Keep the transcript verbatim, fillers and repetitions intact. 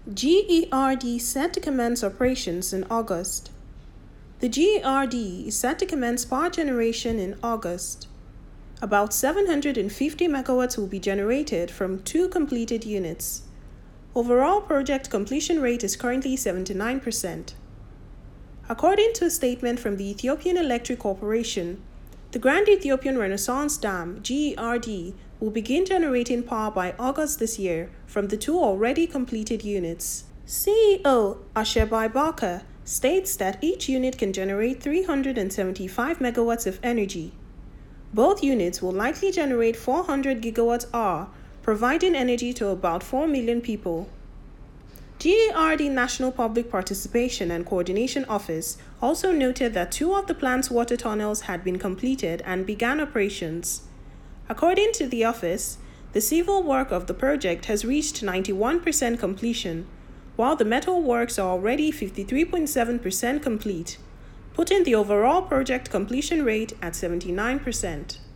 G E R D set to commence operations in August. The G E R D is set to commence power generation in August. About seven hundred fifty megawatts will be generated from two completed units. Overall project completion rate is currently seventy-nine percent. According to a statement from the Ethiopian Electric Corporation, the Grand Ethiopian Renaissance Dam, G E R D, will begin generating power by August this year from the two already completed units. C E O Ashebai Barker states that each unit can generate three hundred seventy-five megawatts of energy. Both units will likely generate four hundred gigawatt hour, providing energy to about four million people. G E R D National Public Participation and Coordination Office also noted that two of the plant's water tunnels had been completed and began operations. According to the office, the civil work of the project has reached ninety-one percent completion, while the metal works are already fifty-three point seven percent complete, putting the overall project completion rate at seventy-nine percent.